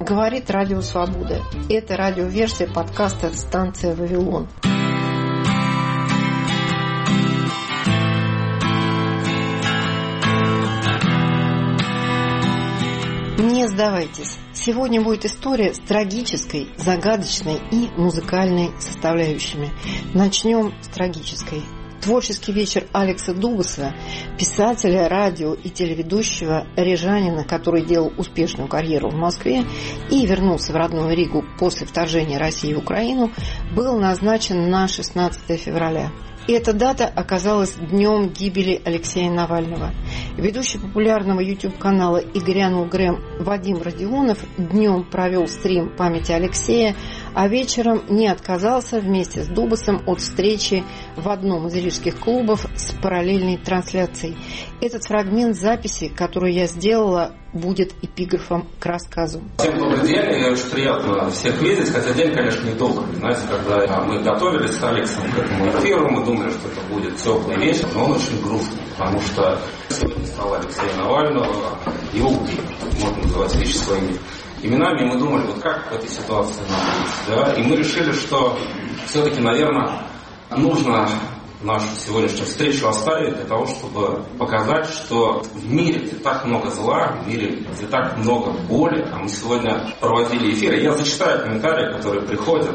Говорит Радио Свобода. Это радиоверсия подкаста «Станция Вавилон». Не сдавайтесь. Сегодня будет история с трагической, загадочной и музыкальной составляющими. Начнем с трагической. Творческий вечер Алекса Дубаса, писателя, радио и телеведущего, рижанина, который делал успешную карьеру в Москве и вернулся в родную Ригу после вторжения России в Украину, был назначен на 16 февраля. И эта дата оказалась днем гибели Алексея Навального. Ведущий популярного YouTube-канала «И грянул Грэм» Вадим Родионов днем провел стрим памяти Алексея, а вечером не отказался вместе с Дубасом от встречи в одном из рижских клубов с параллельной трансляцией. Этот фрагмент записи, которую я сделала, будет эпиграфом к рассказу. Всем добрый день, и очень приятно всех видеть, хотя день, конечно, недолгий. Знаете, когда мы готовились с Алексом к этому эфиру, мы думали, что это будет теплый вечер, но он очень грустный, потому что сегодня стало Алексея Навального, его убили, можно называть вещи своими именами, и мы думали, вот как в этой ситуации нам быть, да? И мы решили, что все-таки, наверное, нужно нашу сегодняшнюю встречу оставить для того, чтобы показать, что в мире, где так много зла, в мире, где так много боли, а мы сегодня проводили эфиры, я зачитаю комментарии, которые приходят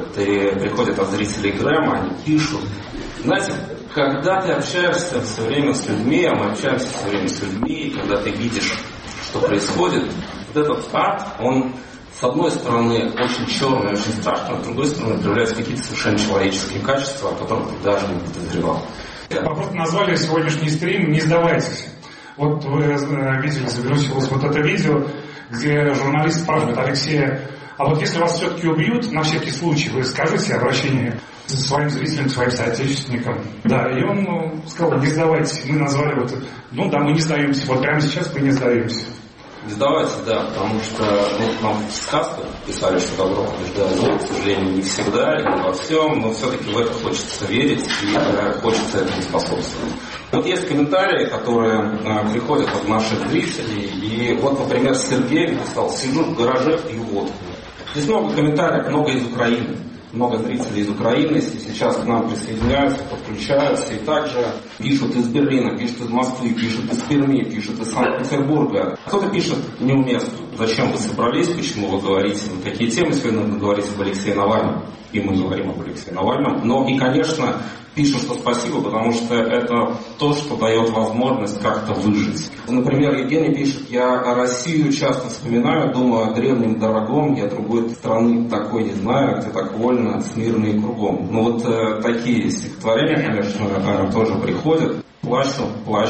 от зрителей Грэма, они пишут. Знаете, когда ты общаешься все время с людьми, а мы общаемся все время с людьми, и когда ты видишь, что происходит, вот этот ад, он с одной стороны очень черный, очень страшный, а с другой стороны проявляются какие-то совершенно человеческие качества, о которых ты даже не подозревал. Мы просто назвали сегодняшний стрим «Не сдавайтесь». Вот вы видели, загрузилось вот это видео, где журналист спрашивает Алексея: а вот если вас все-таки убьют, на всякий случай, вы скажете обращение своим зрителям, своим соотечественникам? Да, и он сказал: не сдавайтесь. Мы назвали вот, мы не сдаемся. Вот прямо сейчас мы не сдаемся. Не сдавайтесь, да, потому что нам в сказках писали, что добро побеждает зло, к сожалению, не всегда и не во всем, но все-таки в это хочется верить и хочется этому способствовать. Вот есть комментарии, которые приходят от наших зрителей, и вот, например, Сергей написал: сижу в гараже, пью водку. Здесь много комментариев, много из Украины. Много зрителей из Украины сейчас к нам присоединяются, подключаются. И также пишут из Берлина, пишут из Москвы, пишут из Перми, пишут из Санкт-Петербурга. Кто-то пишет неуместно. Зачем вы собрались, почему вы говорите, на какие темы сегодня нужно говорить об Алексее Навальном. И мы говорим об Алексее Навальном. Но и, конечно, пишут, что спасибо, потому что это то, что дает возможность как-то выжить. Например, Евгений пишет: я Россию часто вспоминаю, думаю о древнем дорогом, я другой страны такой не знаю, где так вольно, смирно и кругом. Ну вот такие стихотворения, конечно, тоже приходят. Плачу.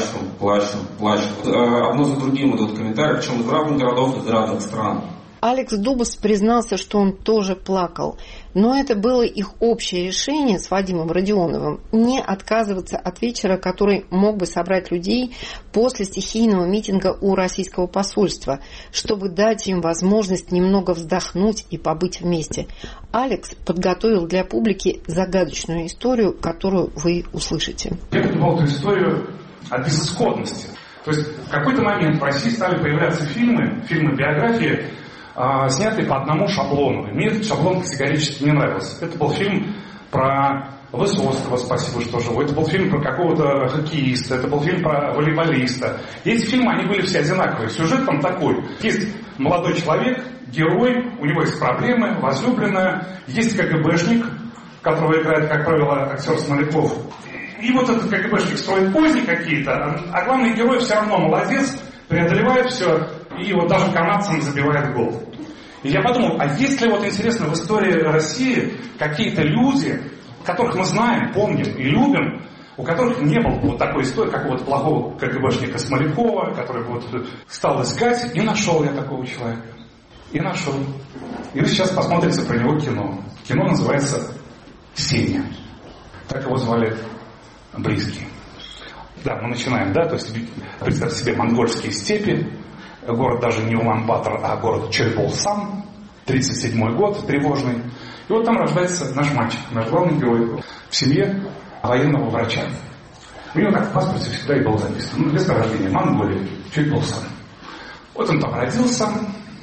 Одно за другим идут комментарии, причем из разных городов, из разных стран. Алекс Дубас признался, что он тоже плакал. Но это было их общее решение с Вадимом Родионовым не отказываться от вечера, который мог бы собрать людей после стихийного митинга у российского посольства, чтобы дать им возможность немного вздохнуть и побыть вместе. Алекс подготовил для публики загадочную историю, которую вы услышите. Я подумал эту историю о безысходности. То есть в какой-то момент в России стали появляться фильмы-биографии, снятый по одному шаблону. Мне этот шаблон категорически не нравился. Это был фильм про Высоцкого, спасибо, что живой. Это был фильм про какого-то хоккеиста, это был фильм про волейболиста. И эти фильмы, они были все одинаковые. Сюжет там такой. Есть молодой человек, герой, у него есть проблемы, возлюбленная, есть КГБшник, которого играет, как правило, актер Смоляков. И вот этот КГБшник строит козни какие-то, а главный герой все равно молодец, преодолевает все, и вот даже канадцам забивает гол. И я подумал, а есть ли вот интересно в истории России какие-то люди, которых мы знаем, помним и любим, у которых не было вот такой истории, как вот плохого КГБшника Смолякова, который вот стал искать, и нашел я такого человека. И нашел. И вы сейчас посмотрите про него кино. Кино называется «Сеня». Так его звали близкие. Да, мы начинаем, да, то есть представьте себе монгольские степи, город даже не Улан-Батор, а город Чойболсан, 37-й год, тревожный. И вот там рождается наш мальчик, наш главный герой, в семье военного врача. У него так в паспорте всегда и было записано. Место рождения Монголия, Чойболсан. Вот он там родился,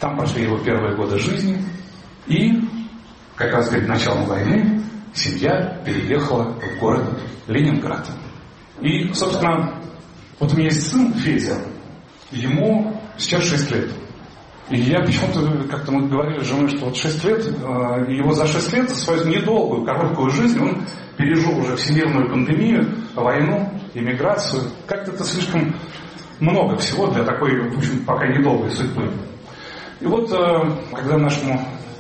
Там прошли его первые годы жизни. И, как раз перед началом войны, семья переехала в город Ленинград. И, собственно, вот у меня есть сын Федя, ему сейчас 6 лет. И я почему-то, как-то мы говорили с женой, что вот 6 лет, его за 6 лет, за свою недолгую, короткую жизнь, он пережил уже всемирную пандемию, войну, иммиграцию. Как-то это слишком много всего для такой, в общем, пока недолгой судьбы. И вот, когда нашему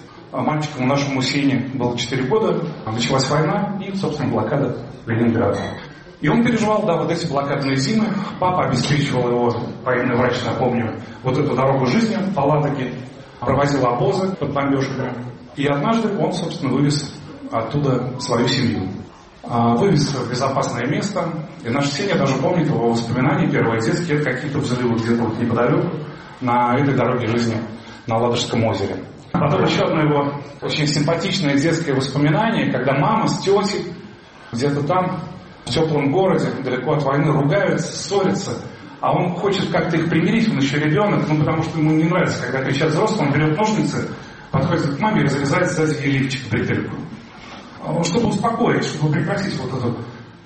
Сене было 4 года, началась война и, собственно, блокада Ленинграда. И он переживал, да, вот эти блокадные зимы. Папа обеспечивал его, военный врач, напомню, вот эту дорогу жизни по Ладоге, провозил обозы под бомбежками. И однажды он, собственно, вывез оттуда свою семью. Вывез в безопасное место. И наш Сеня даже помнит его воспоминания, первые детские, какие-то взрывы где-то вот неподалеку, на этой дороге жизни, на Ладожском озере. Потом еще одно его очень симпатичное детское воспоминание, когда мама с тетей где-то там, в теплом городе, далеко от войны, ругаются, ссорятся, а он хочет как-то их примирить, он еще ребенок, потому что ему не нравится, когда кричат взрослым, он берет ножницы, подходит к маме и разрезает сзади ей лифчик, бретельку. Чтобы успокоить, чтобы прекратить вот эту...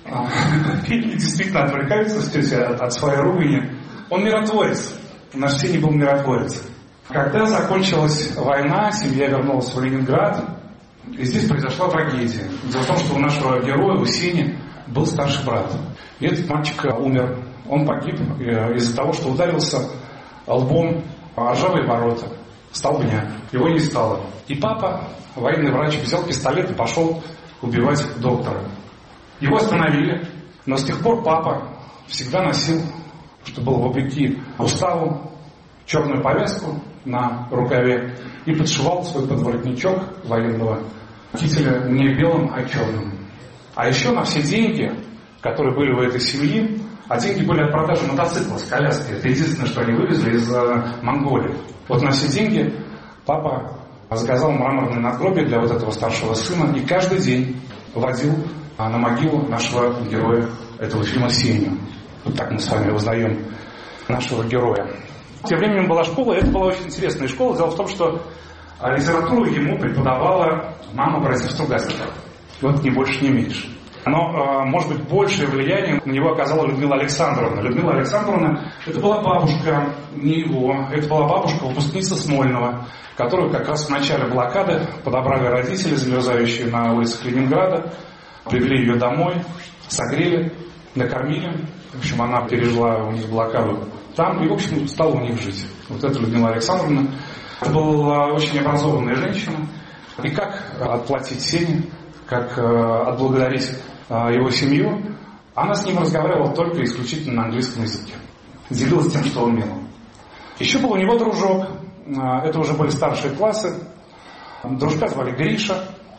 Фильмы действительно отвлекаются с тетей от своей ругани. Он миротворец. Наш Сеня был миротворец. Когда закончилась война, семья вернулась в Ленинград, и здесь произошла трагедия. Дело в том, что у нашего героя, у Сени, был старший брат. И этот мальчик умер. Он погиб из-за того, что ударился лбом о ржавые ворота столбня. Его не стало. И папа, военный врач, взял пистолет и пошел убивать доктора. Его остановили, но с тех пор папа всегда носил, что было вопреки уставу, черную повязку на рукаве и подшивал свой подворотничок военного кителя не белым, а черным. А еще на все деньги, которые были у этой семьи, а деньги были от продажи мотоцикла с коляской. Это единственное, что они вывезли из Монголии. Вот на все деньги папа заказал мраморное надгробие для вот этого старшего сына и каждый день водил на могилу нашего героя этого фильма Сеню. Вот так мы с вами узнаем нашего героя. Тем временем была школа, и это была очень интересная школа. Дело в том, что литературу ему преподавала мама братьев Стругацких. Вот не больше, не меньше. Но, может быть, большее влияние на него оказала Людмила Александровна. Людмила Александровна, это была бабушка не его, это была бабушка, выпускница Смольного, которую как раз в начале блокады подобрали родители, замерзающие на улицах Ленинграда, привели ее домой, согрели, накормили. В общем, она пережила у них блокаду там и, в общем, стала у них жить. Вот это Людмила Александровна. Это была очень образованная женщина. И как отплатить Сене, как отблагодарить его семью, она с ним разговаривала только исключительно на английском языке. Делилась тем, что умела. Еще был у него дружок. Это уже были старшие классы. Дружка звали Гриша.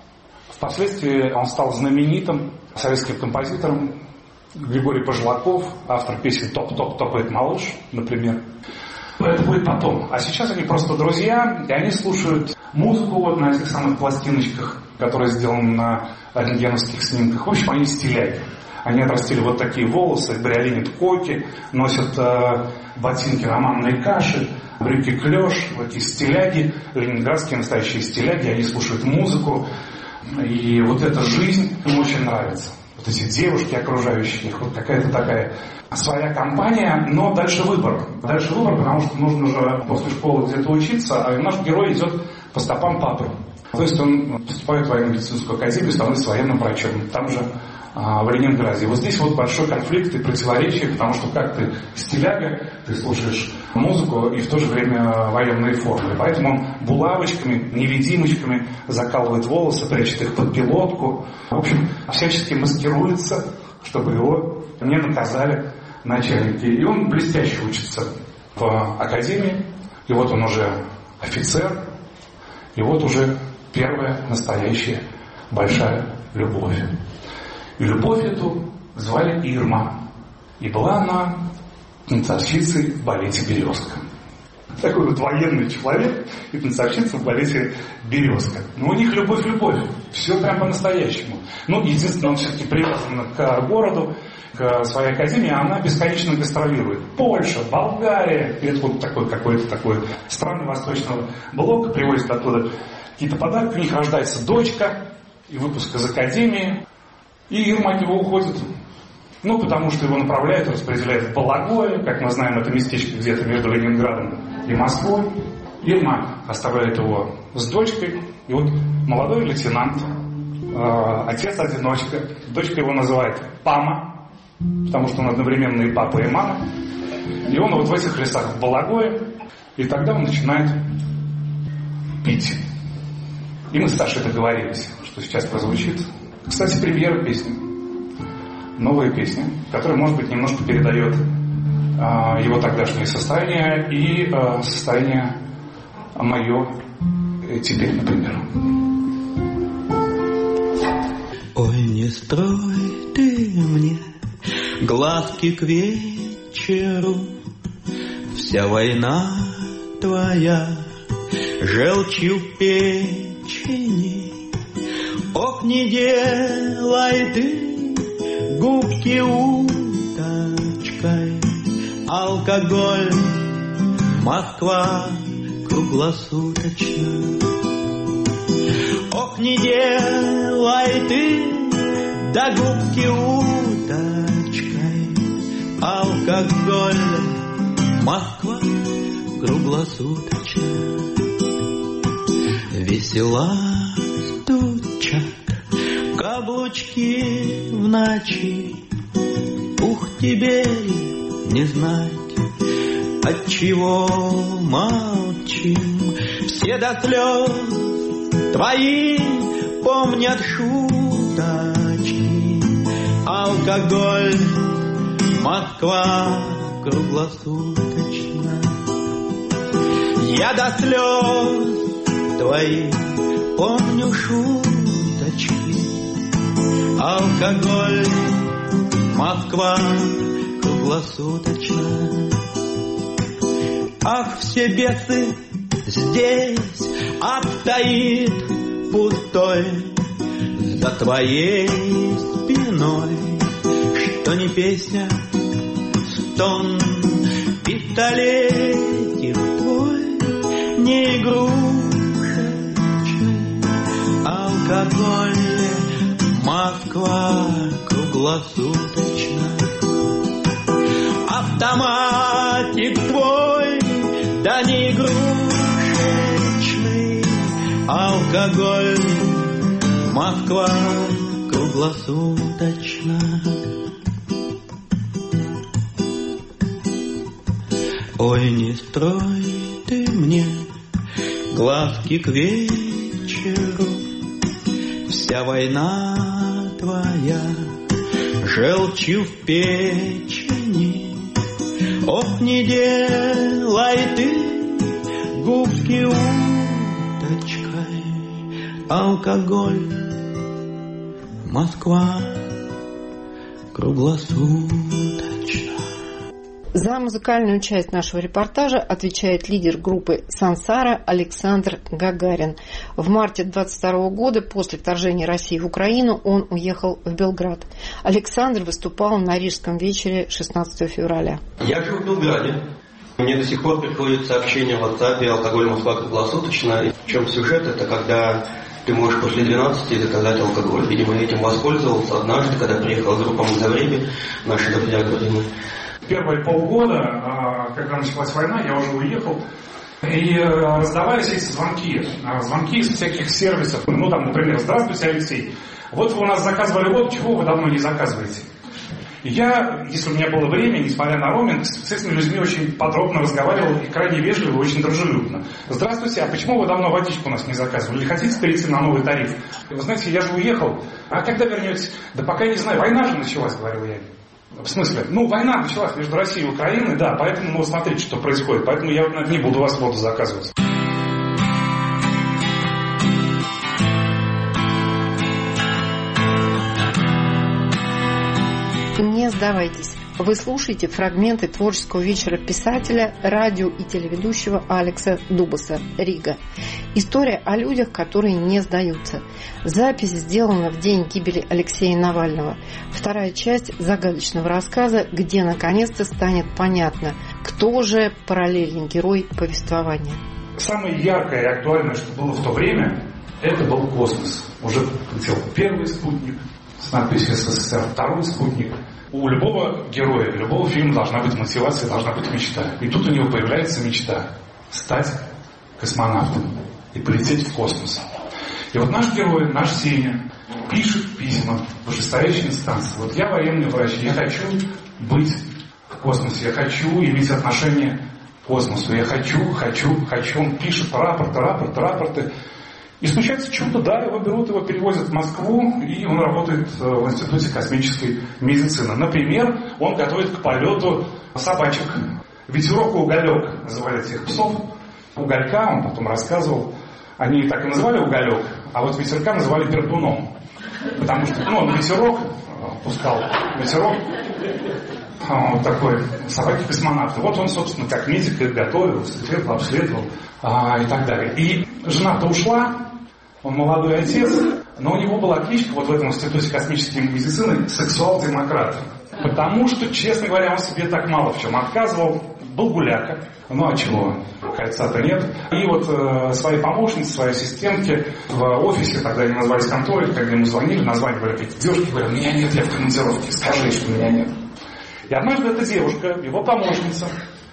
Впоследствии он стал знаменитым советским композитором. Григорий Пожелаков, автор песен «Топ-топ топает малыш», например. Это будет потом. А сейчас они просто друзья, и они слушают музыку вот на этих самых пластиночках, которые сделаны на рентгеновских снимках. В общем, они стиляги. Они отрастили вот такие волосы, бриолинят коки, носят ботинки на манной каше, брюки клеш, вот эти стиляги, ленинградские настоящие стиляги, они слушают музыку. И вот эта жизнь им очень нравится. Вот эти девушки, окружающие их, вот какая-то такая своя компания, но дальше выбор. Дальше выбор, потому что нужно же после школы где-то учиться, а наш герой идет по стопам папы. То есть он поступает в военно-медицинскую академию, становится военным врачом. Там же в Ленинграде. И вот здесь вот большой конфликт и противоречие, потому что как ты стиляга, ты слушаешь музыку и в то же время военные формы. Поэтому он булавочками, невидимочками закалывает волосы, прячет их под пилотку. В общем, всячески маскируется, чтобы его не наказали начальники. И он блестяще учится в академии. И вот он уже офицер. И вот уже первая настоящая большая любовь. И любовь эту звали Ирма. И была она танцовщицей в балете «Березка». Такой вот военный человек и танцовщица в балете «Березка». Но у них любовь-любовь. Все прям по-настоящему. Ну, единственное, он все-таки привязан к городу, к своей академии, а она бесконечно гастролирует. Польша, Болгария. И это вот такой какой-то такой страны Восточного блока. Привозят оттуда какие-то подарки. У них рождается дочка и выпуск из академии. И Ермакова уходит. Ну, потому что его направляют, распределяют в Балагое. Как мы знаем, это местечко где-то между Ленинградом и Москвой. Ирма оставляет его с дочкой. И вот молодой лейтенант, отец-одиночка. Дочка его называет Пама, потому что он одновременно и папа, и мама. И он вот в этих лесах в Балагое. И тогда он начинает пить. И мы с Сашей договорились, что сейчас прозвучит. Кстати, премьера песни. Новая песня, которая, может быть, немножко передает его тогдашнее состояние и состояние мое теперь, например. Ой, не строй ты мне глазки к вечеру, вся война твоя желчью в печени. Ох, не делай ты губки уточкой, алкоголь, Москва круглосуточно. Ох, не делай ты до губки уточкой, алкоголь, Москва круглосуточно. Весела стучат каблучки в ночи. Ух, тебе не знать, отчего молчим. Все до слез твои помнят шуточки. Алкоголь, Москва круглосуточно. Я до слез твоих помню шуточки. Алкоголь, Москва круглосуточно. Ах, все бесы здесь обстоит пустой за твоей спиной, что не песня, стон, пистолетик твой, не игрушечный. Алкоголь, Москва круглосуточно. Автоматик твой, да не игрушечный. Алкоголь, Москва круглосуточно. Ой, не строй ты мне глазки к вечеру, вся война твоя желчью в печени. Ох, не делай ты губки уточкой, алкоголь, Москва круглосуточно. За музыкальную часть нашего репортажа отвечает лидер группы «Сансара» Александр Гагарин. В марте 22 года, после вторжения России в Украину, он уехал в Белград. Александр выступал на Рижском вечере 16 февраля. Я живу в Белграде. Мне до сих пор приходят сообщения в WhatsApp: алкоголь, Москва круглосуточно. В чем сюжет? Это когда ты можешь после 12 заказать алкоголь. Видимо, я этим воспользовался однажды, когда приехал с группой в Загребе, наши друзья говорили. Первые полгода, когда началась война, я уже уехал, и раздавались эти звонки из всяких сервисов. Ну, там, например: «Здравствуйте, Алексей, вот вы у нас заказывали водку, чего вы давно не заказываете?» И я, если у меня было время, несмотря на роуминг, с этими людьми очень подробно разговаривал и крайне вежливо, очень дружелюбно. «Здравствуйте, а почему вы давно водичку у нас не заказывали? Или хотите перейти на новый тариф?» Вы знаете, я же уехал, а когда вернетесь? Да пока не знаю, война же началась, говорил я. В смысле? Ну, война началась между Россией и Украиной, да, поэтому, ну, смотрите, что происходит. Поэтому я не буду у вас воду заказывать. Не сдавайтесь. Вы слушаете фрагменты творческого вечера писателя, радио и телеведущего Алекса Дубаса, Рига. История о людях, которые не сдаются. Запись сделана в день гибели Алексея Навального. Вторая часть загадочного рассказа, где наконец-то станет понятно, кто же параллельный герой повествования. Самое яркое и актуальное, что было в то время, это был космос. Уже летел первый спутник с надписью СССР, второй спутник. У любого героя, любого фильма должна быть мотивация, должна быть мечта. И тут у него появляется мечта стать космонавтом и полететь в космос. И вот наш герой, наш Сеня, пишет письма в вышестоящие инстанции. Вот я военный врач, я хочу быть в космосе, я хочу иметь отношение к космосу, я хочу. Он пишет рапорты. И случается чудо, да, его берут, его перевозят в Москву, и он работает в Институте космической медицины. Например, он готовит к полету собачек. Ветерок и Уголек называли этих псов. Уголька, он потом рассказывал, они так и называли Уголек, а вот ветерка называли Пердуном. Потому что, он ветерок пускал, вот такой, собаки-космонавты. Вот он, собственно, как медик их готовил, светил, обследовал и так далее. И жена-то ушла, он молодой отец, но у него была кличка вот в этом Институте космической медицины «сексуал-демократ». Потому что, честно говоря, он себе так мало в чем отказывал. Был гуляка. Ну а чего? Кольца-то нет. И вот своей помощнице, своей ассистентке в офисе, тогда они назвались конторой, когда ему звонили, названивали какие-то девушки, говорят: меня нет, я в командировке, скажи, что меня нет. И однажды эта девушка, его помощница,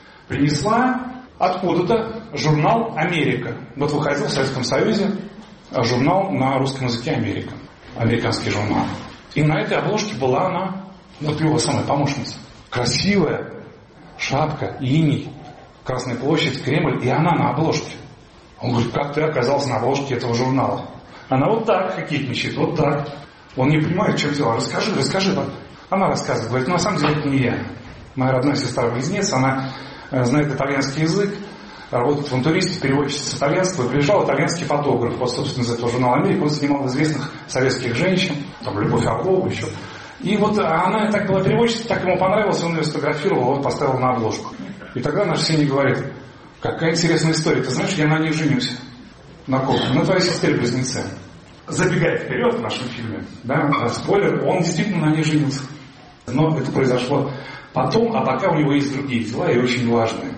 принесла откуда-то журнал «Америка». Вот выходил в Советском Союзе журнал на русском языке «Америка». Американский журнал. И на этой обложке была она, вот его самая помощница. Красивая шапка, иней, Красная площадь, Кремль, и она на обложке. Он говорит: как ты оказался на обложке этого журнала? Она вот так кокетничает, вот так. Он не понимает, в чем дело. Расскажи. Она рассказывает, говорит: на самом деле это не я. Моя родная сестра-близнец, она знает итальянский язык, работает в интуристе, переводчица с итальянского, и приезжал итальянский фотограф, вот, собственно, из этого журнала «Америка», он снимал известных советских женщин, там, Любовь Орлова еще. И вот она так была переводчицей, так ему понравилось, он ее сфотографировал, вот поставил на обложку. И тогда наш Сеня говорит: какая интересная история, ты знаешь, я на ней женюсь. На ком? На твоей сестре-близнеце. Забегая вперед в нашем фильме, да, спойлер, он действительно на ней женился. Но это произошло потом, а пока у него есть другие дела, и очень важные.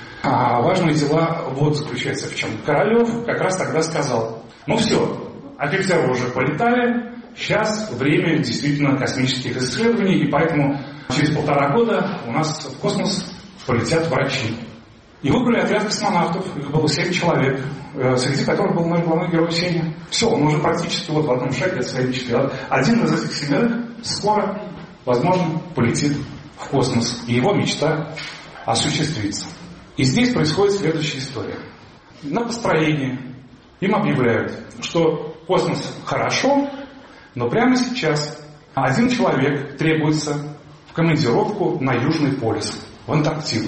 А важные дела вот заключаются в чем. Королев как раз тогда сказал: ну все, офицеры уже полетали, сейчас время действительно космических исследований, и поэтому через 1,5 года у нас в космос полетят врачи. И выбрали отряд космонавтов, их было 7 человек, среди которых был наш главный герой Сеня. Все, он уже практически вот в одном шаге от своей мечты. Один из этих 7 скоро, возможно, полетит в космос, и его мечта осуществится. И здесь происходит следующая история. На построении им объявляют, что космос хорошо, но прямо сейчас один человек требуется в командировку на Южный полюс, в Антарктиду.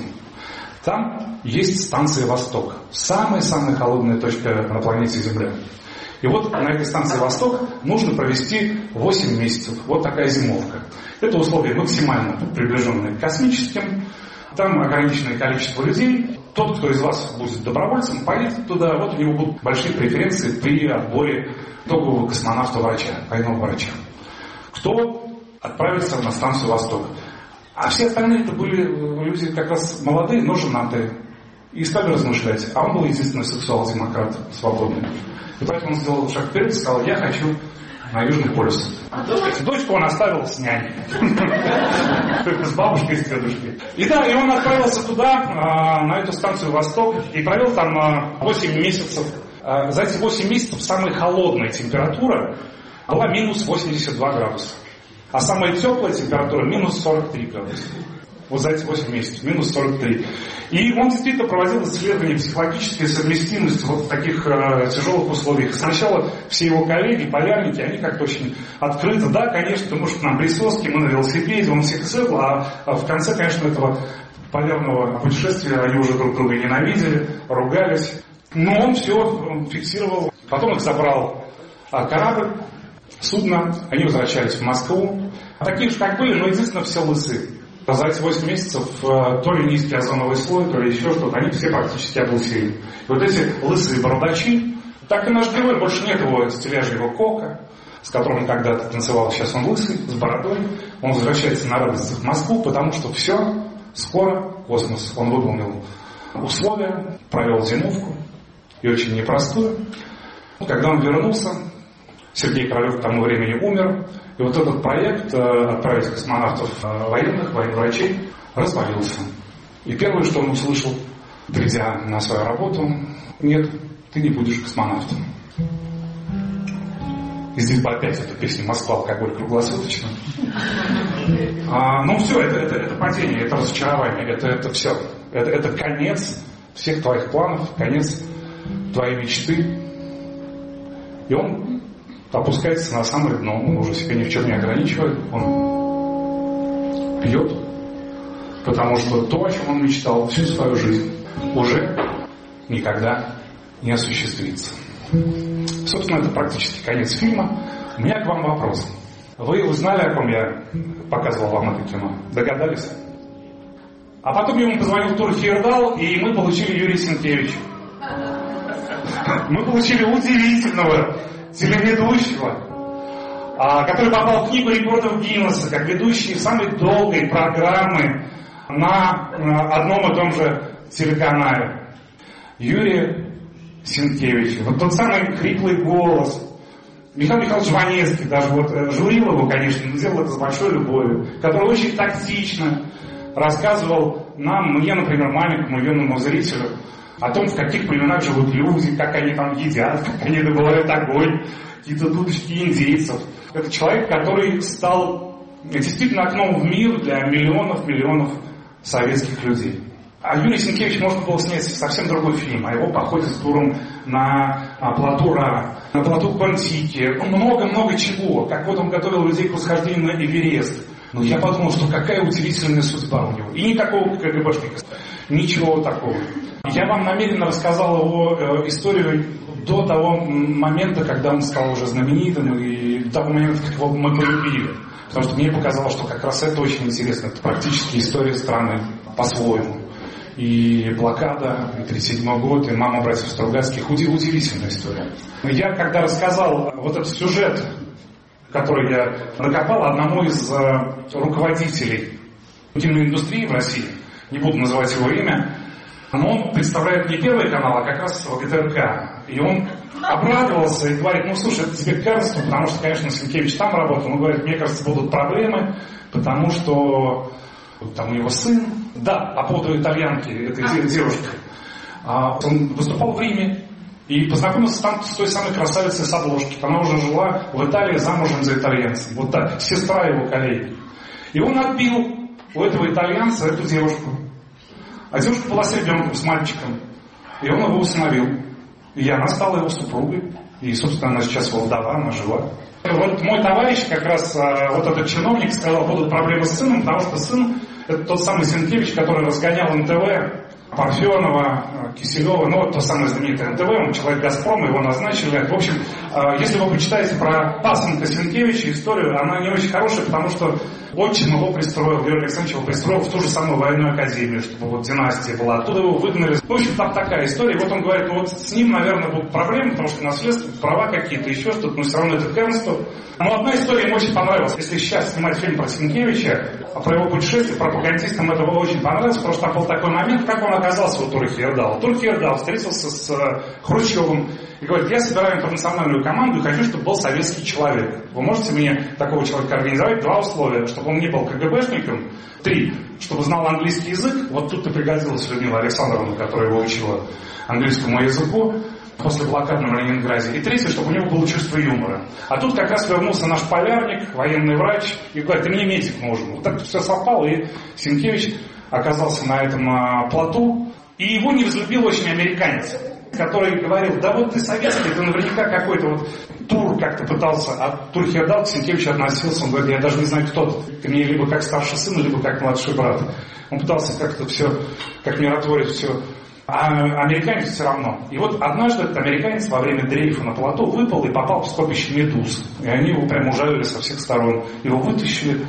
Там есть станция «Восток», самая-самая холодная точка на планете Земля. И вот на этой станции «Восток» нужно провести 8 месяцев. Вот такая зимовка. Это условия максимально приближенные к космическим. Там ограниченное количество людей. Тот, кто из вас будет добровольцем, поедет туда. Вот у него будут большие преференции при отборе итогового космонавта-врача, военного врача. Кто отправится на станцию «Восток»? А все остальные это были люди как раз молодые, но женатые. И стали размышлять. А он был единственный сексуал-демократ, свободный. И поэтому он сделал шаг вперед и сказал: я хочу на Южный полюс. Дочку он оставил с няней. С бабушкой и с дедушкой. И да, и он отправился туда, на эту станцию «Восток», и провел там 8 месяцев. За эти 8 месяцев самая холодная температура была минус 82 градуса. А самая теплая температура минус 43 градуса. Вот за эти 8 месяцев, минус 43. И он действительно проводил исследования психологической совместимости вот в таких тяжелых условиях. Сначала все его коллеги, полярники, они как-то очень открыто: да, конечно, ты можешь к нам присоски, мы на велосипеде, он всех цепл, а в конце, конечно, этого полярного путешествия они уже друг друга ненавидели, ругались. Но он все фиксировал. Потом их забрал корабль, судно, они возвращались в Москву. Такие же, как были, но единственное, все лысы. За эти 8 месяцев то ли низкий озоновый слой, то ли еще что-то, они все практически облысели. И вот эти лысые бородачи, так и наш герой, больше нет его стиляжьего кока, с которым он когда-то танцевал, сейчас он лысый, с бородой. Он возвращается на радость в Москву, потому что все, скоро космос. Он выполнил условия, провел зимовку, и очень непростую. Когда он вернулся, Сергей Королев к тому времени умер, и вот этот проект отправить космонавтов военных, военврачей, развалился. И первое, что он услышал, придя на свою работу: нет, ты не будешь космонавтом. И здесь бы опять эта песня «Москва, алкоголь круглосуточно». Ну все, это падение, это разочарование, это все. Это конец всех твоих планов, конец твоей мечты. И он опускается на самое дно, он уже себя ни в чем не ограничивает, он пьет, потому что то, о чем он мечтал всю свою жизнь, уже никогда не осуществится. Собственно, это практически конец фильма. У меня к вам вопрос. Вы узнали, о ком я показывал вам это кино? Догадались? А потом ему позвонил Тур Хейердал, и мы получили Юрия Сенкевича. Мы получили удивительного телеведущего, который попал в книгу рекордов Гиннесса как ведущий самой долгой программы на одном и том же телеканале. Юрий Сенкевич. Вот тот самый хриплый голос. Михаил Михайлович Жванецкий, даже вот журил его, конечно, но делал это с большой любовью, который очень тактично рассказывал нам, мне, например, маленькому юному зрителю, о том, в каких племенах живут люди, как они там едят, как они добывают огонь, какие-то дудочки индейцев. Это человек, который стал действительно окном в мир для миллионов советских людей. А Юрий Сенкевич можно было снять совсем другой фильм, о его походе с Туром на плоту Ра, на плоту Квантики, много-много чего, как вот он готовил людей к восхождению на Эверест. Но я подумал, что какая удивительная судьба у него. И никакого КГБшника, ничего такого. Я вам намеренно рассказал его историю до того момента, когда он стал уже знаменитым, и до того момента, как его мы полюбили. Потому что мне показалось, что как раз это очень интересно. Это практически история страны по-своему. И блокада, и 1937 год, и мама братьев Стругацких. Удивительная история. Я когда рассказал вот этот сюжет, который я накопал одному из руководителей киноиндустрии в России, не буду называть его имя, но он представляет не Первый канал, а как раз ГТРК. И он обрадовался и говорит: ну слушай, это тебе кажется, потому что, конечно, Сенкевич там работал, но говорит, мне кажется, будут проблемы, потому что там у него сын, да, по поводу итальянки, этой девушки, он выступал в Риме и познакомился там с той самой красавицей с обложки. Она уже жила в Италии замужем за итальянцем, вот так, сестра его коллеги. И он отбил у этого итальянца эту девушку. А девушка была с ребенком, с мальчиком. И он его усыновил. И она стала его супругой. И, собственно, она сейчас вдова, она жива. Вот мой товарищ, как раз вот этот чиновник, сказал, будут проблемы с сыном, потому что сын — это тот самый Сенкевич, который разгонял НТВ, Парфенова, Киселева, ну вот то самое знаменитое НТВ, он человек Газпрома, его назначили. В общем, если вы почитаете про пасынка Сенкевича историю, она не очень хорошая, потому что отчим его пристроил, Георгий Александрович его пристроил в ту же самую военную академию, чтобы вот династия была. Оттуда его выгнали. В общем, там такая история. И вот он говорит, ну вот с ним, наверное, будут проблемы, потому что наследство, права какие-то, еще что-то, но все равно это кэрнство. Но одна история ему очень понравилась. Если сейчас снимать фильм про Сенкевича, про его путешествие, пропагандистам это было очень понравилось, потому что там был такой момент, как он оказался у Тура Хейердала. Тур Хейердал встретился с Хрущевым и говорит, я собираю интернациональную команду и хочу, чтобы был советский человек. Вы можете мне такого человека организовать? 2 условия, чтобы он не был КГБшником. 3, чтобы знал английский язык. Вот тут и пригодилась Людмила Александровна, которая его учила английскому языку после блокады на Ленинграде. И 3, чтобы у него было чувство юмора. А тут как раз вернулся наш полярник, военный врач, и говорит, ты мне медик нужен. Вот так все совпало, и Сенкевич оказался на этом плоту. И его не взлюбил очень американец, который говорил, да вот ты советский, ты наверняка какой-то вот Тур как-то пытался, а Тур Хейердал к Сенкевичу относился, он говорит, я даже не знаю, кто ты мне либо как старший сын, либо как младший брат. Он пытался как-то все, как миротворец, все. А американец все равно. И вот однажды этот американец во время дрейфа на плоту выпал и попал в скопище медуз. И они его прям ужалили со всех сторон. Его вытащили,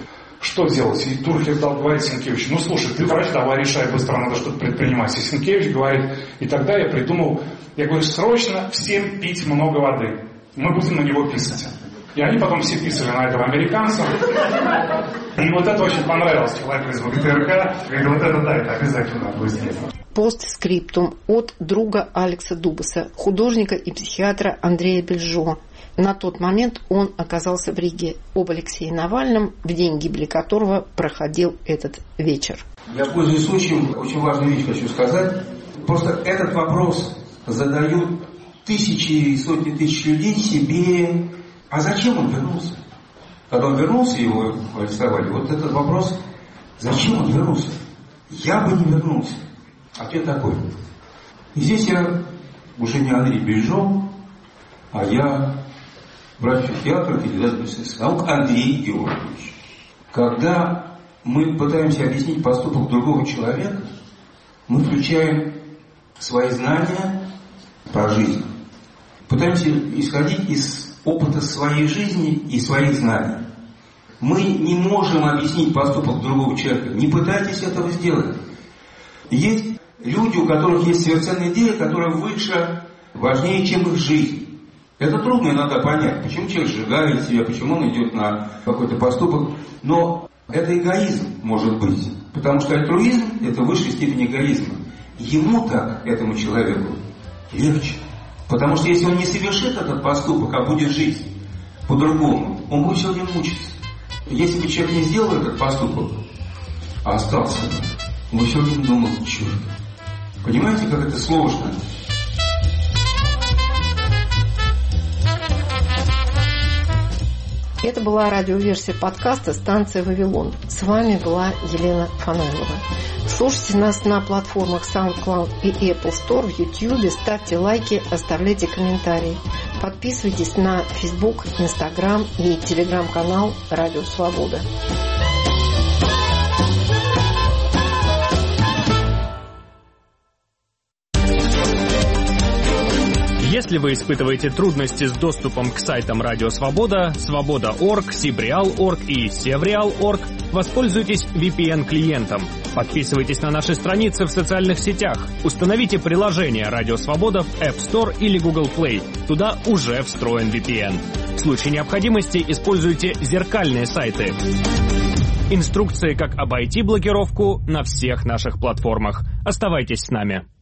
Что делать? И Турхев дал говорить Сенкевичу: ну слушай, ты врач, давай решай быстро, надо что-то предпринимать. И Сенкевич говорит: и тогда я придумал, я говорю, срочно всем пить много воды. Мы будем на него писать. И они потом все писали на этого американца. И вот это очень понравилось человеку из ВГТРК. Говорит, вот это да, это обязательно будет сделать. Постскриптум от друга Алекса Дубаса, художника и психиатра Андрея Бельжо. На тот момент он оказался в Риге. Об Алексее Навальном, в день гибели которого проходил этот вечер. Я, пользуясь случаем, очень важную вещь хочу сказать. Просто этот вопрос задают тысячи и сотни тысяч людей себе. А зачем он вернулся? Когда он вернулся, его арестовали, вот этот вопрос: зачем он вернулся? Я бы не вернулся. Ответ такой. И здесь я уже не Андрей Бельжо, а я врач-психиатр, кандидат медицинских наук Андрей Георгиевич. Когда мы пытаемся объяснить поступок другого человека, мы включаем свои знания про жизнь. Пытаемся исходить из опыта своей жизни и своих знаний. Мы не можем объяснить поступок другого человека. Не пытайтесь этого сделать. Есть люди, у которых есть совершенная идея, которая выше, важнее, чем их жизнь. Это трудно иногда понять, почему человек сжигает себя, почему он идет на какой-то поступок. Но это эгоизм, может быть. Потому что альтруизм – это высшая степень эгоизма. Ему так, этому человеку, легче. Потому что если он не совершит этот поступок, а будет жить по-другому, он будет все время мучиться. Если бы человек не сделал этот поступок, а остался, он бы все время думал: черт. Понимаете, как это сложно? Это была радиоверсия подкаста «Станция Вавилон». С вами была Елена Фанайлова. Слушайте нас на платформах SoundCloud и Apple Store, в YouTube, ставьте лайки, оставляйте комментарии. Подписывайтесь на Facebook, Instagram и Telegram-канал «Радио Свобода». Если вы испытываете трудности с доступом к сайтам Радио Свобода, Свобода.орг, Сибреал.орг и Севреал.орг, воспользуйтесь VPN-клиентом. Подписывайтесь на наши страницы в социальных сетях. Установите приложение Радио Свобода в App Store или Google Play. Туда уже встроен VPN. В случае необходимости используйте зеркальные сайты. Инструкции, как обойти блокировку, на всех наших платформах. Оставайтесь с нами.